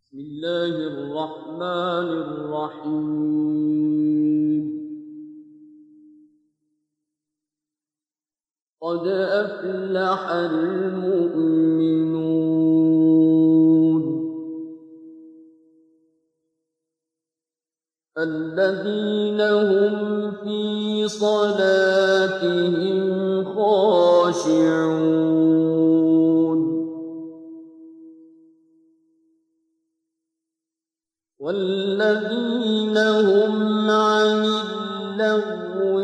بسم الله الرحمن الرحيم. قد أفلح المؤمنون الذين هم في صلاتهم خاشعون والذين هم عن اللغو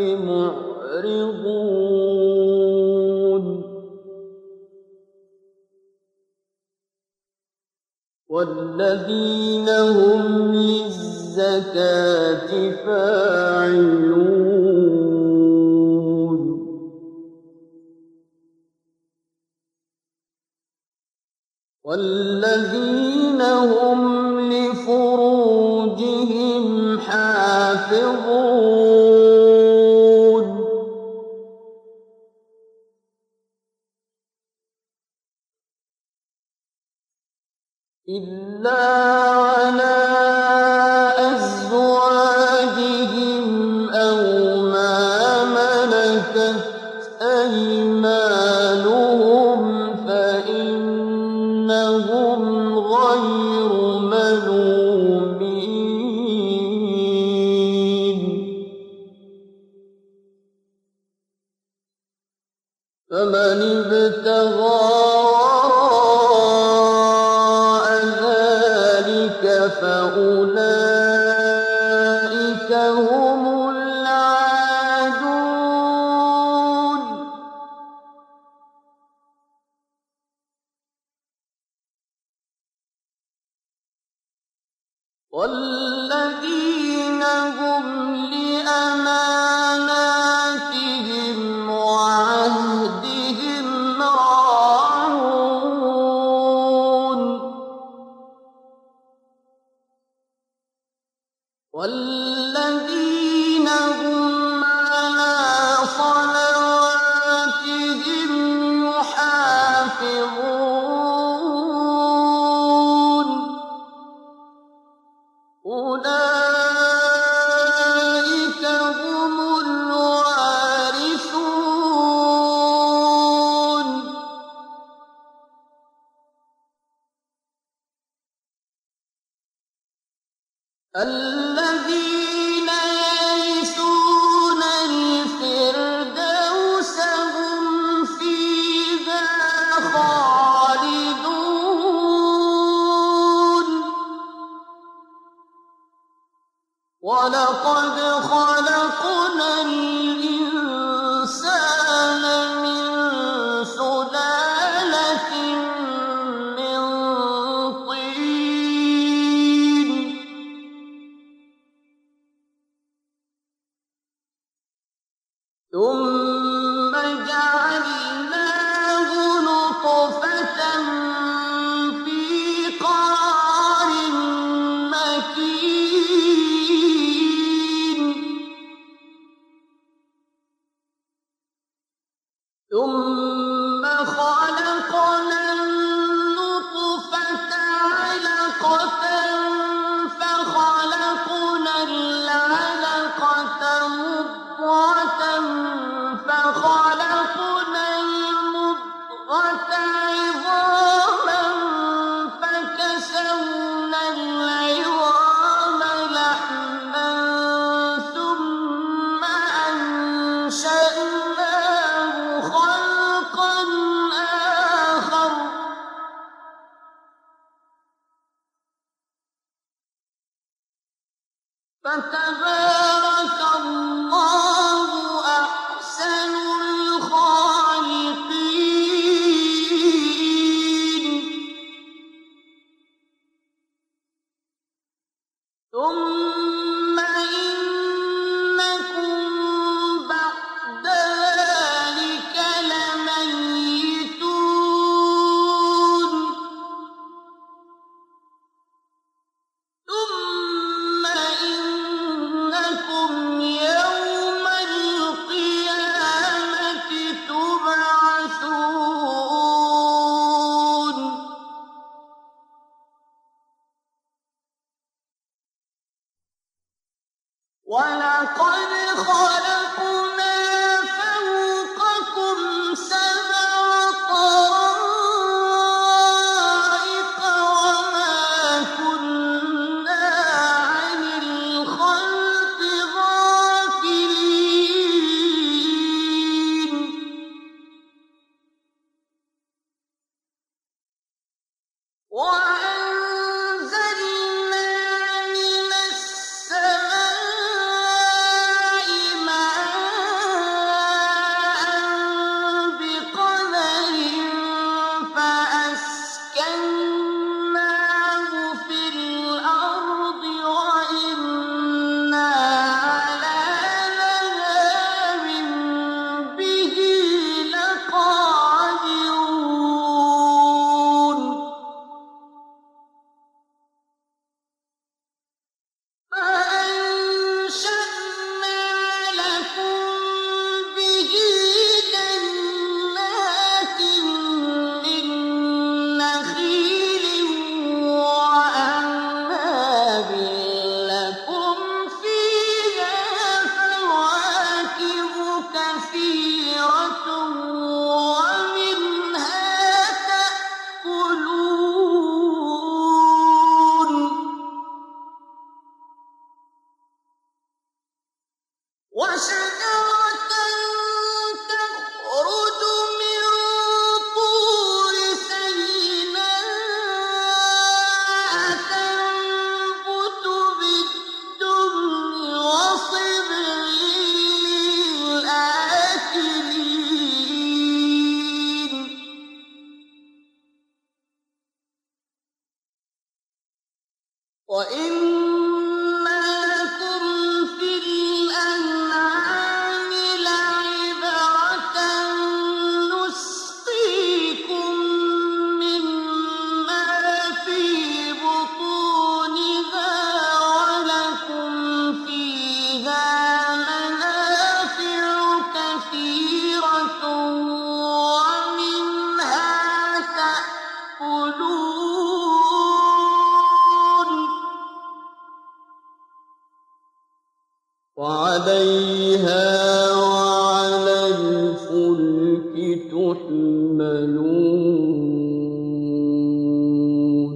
معرضون والذين هم للزكاة فاعلون والذين هم لفروجهم حافظون إلا على أزواجهم أو ما ملكت أيمانهم فإنهم غير ملومين فمن ابتغى وراء ذلك فأولئك هم العادون والذين هم لأماناتهم وعهدهم راعون والذين هم على صلواتهم يحافظون أولئك هم الوارثون الذين يرثون الفردوس هم فيها خالدون ولقد خلقنا الإنسان من سلالة من طين ثم جعلناه نطفة في قرار مكين ثم خلقنا النطفة علقة فخلقنا العلقة مضغة فخلقنا المضغة عظاما فكسونا العظام لحما ثم أنشأناه خلقا آخر فتبارك الله أحسن الخالقين ثم إنكم بعد ذلك لميتون ثم إنكم يوم القيامة تبعثون وَلَقَدْ خَلَقْنَا فَوْقَكُمْ سَبْعَ طَرَائِقَ وَمَا كُنَّا عَنِ الْخَلْقِ غَافِلِينَ وَأَنزَلْنَا مِنَ السَّمَاءِ مَاءً بِقَدَرٍ فَأَسْكَنَّاهُ فِي الْأَرْضِ وَإِنَّا عَلَىٰ ذَهَابٍ بِهِ لَقَادِرُونَ فَأَنشَأْنَا لَكُم بِهِ جَنَّاتٍ مِّن نَّخِيلٍ وَأَعْنَابٍ لَّكُمْ فِيهَا فَوَاكِهُ كَثِيرَةٌ وَمِنْهَا تَأْكُلُونَ وَشَجَرَةً تَخْرُجُ مِن طُورِ سَيْنَاءَ تَنبُتُ بِالدُّهْنِ وَصِبْغٍ لِّلْآكِلِينَ وَإِنَّ لَكُمْ فِي الْأَنْعَامِ لَعِبْرَةً نُّسْقِيكُم مِّمَّا فِي بُطُونِهَا وَلَكُمْ فِيهَا مَنَافِعُ كَثِيرَةٌ وَمِنْهَا تَأْكُلُونَ وَعَلَيْهَا وَعَلَى الْفُلْكِ تُحْمَلُونَ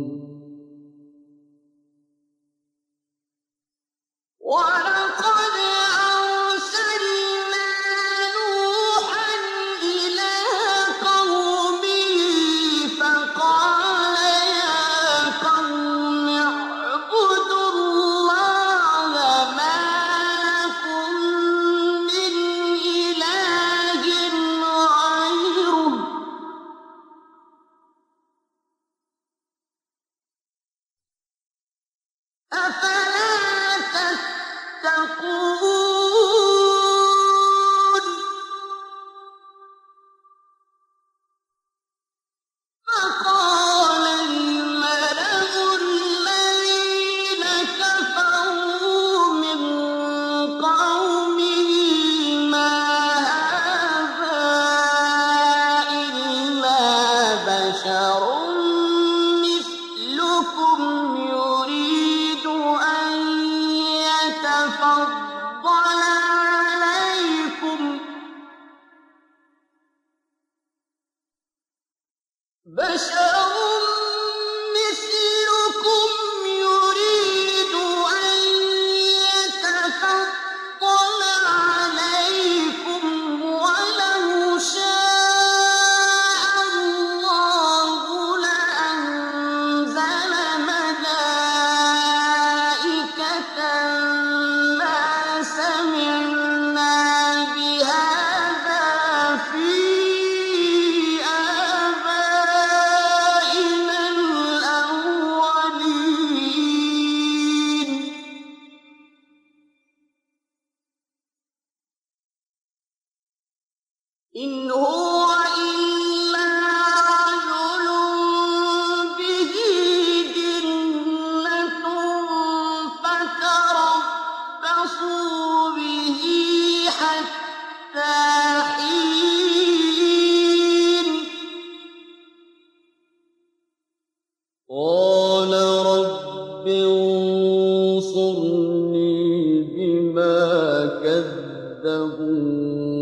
وَلَقَدْ أَرْسَلْنَا نُوحًا إِلَىٰ قَوْمِهِ فَقَالَ يَا قَوْمِ اعْبُدُوا اللَّهَ مَا لَكُم مِّنْ إِلَٰهٍ غَيْرُهُ أَفَلَا تَتَّقُونَ فَقَالَ الْمَلَأُ الَّذِينَ كَفَرُوا مِن قَوْمِهِ مَا هَٰذَا إِلَّا بَشَرٌ مِّثْلُكُمْ يُرِيدُ أَن يَتَفَضَّلَ عَلَيْكُمْ وَلَوْ شَاءَ اللَّهُ لَأَنزَلَ مَلَائِكَةً مَّا سَمِعْنَا بِهَٰذَا فِي آبَائِنَا الْأَوَّلِينَ إِنْ هُوَ إِلَّا رَجُلٌ بِهِ جِنَّةٌ فَتَرَبَّصُوا بِهِ حَتَّىٰ حِينٍ قَالَ رَبِّ انصُرْنِي رُسُلِي بِمَا كَذَّبُوا